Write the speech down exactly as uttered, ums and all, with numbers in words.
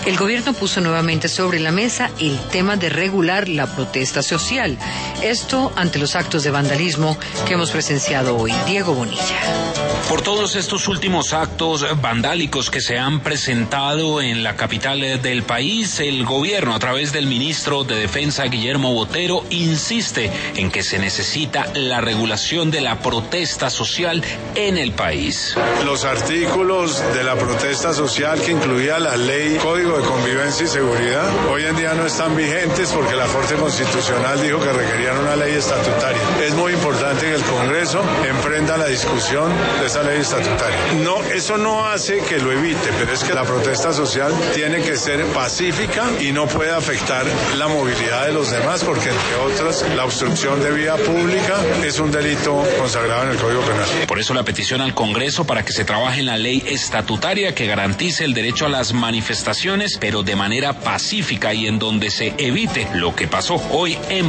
El gobierno puso nuevamente sobre la mesa el tema de regular la protesta social. Esto ante los actos de vandalismo que hemos presenciado hoy. Diego Bonilla. Por todos estos últimos actos vandálicos que se han presentado en la capital del país, el gobierno, a través del ministro de Defensa, Guillermo Botero, insiste en que se necesita la regulación de la protesta social en el país. Los artículos de la protesta social que incluía la ley Código de Convivencia y Seguridad, hoy en día no están vigentes porque la Corte Constitucional dijo que requerían una ley estatutaria. Es muy importante que el Congreso emprenda la discusión de esa ley estatutaria. No, eso no hace que lo evite, pero es que la protesta social tiene que ser pacífica y no puede afectar la movilidad de los demás, porque entre otras, la obstrucción de vía pública es un delito consagrado en el Código Penal. Por eso la petición al Congreso para que se trabaje en la ley estatutaria que garantice el derecho a las manifestaciones, pero de manera pacífica y en donde se evite lo que pasó hoy en